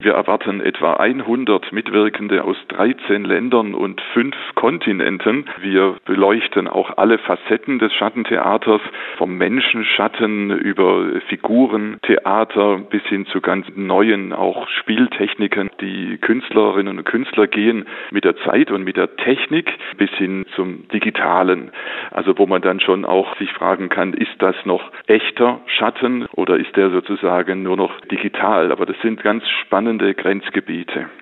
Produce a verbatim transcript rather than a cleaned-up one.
Wir erwarten etwa hundert Mitwirkende aus dreizehn Ländern und fünf Kontinenten. Wir beleuchten auch alle Facetten des Schattentheaters, vom Menschenschatten über Figurentheater bis hin zu ganz neuen auch Spieltechniken. Die Künstlerinnen und Künstler gehen mit der Zeit und mit der Technik bis hin zum Digitalen. Also wo man dann schon auch sich fragen kann, ist das noch echter Schatten oder ist der sozusagen nur noch digital? Aber das sind ganz spannende Grenzgebiete.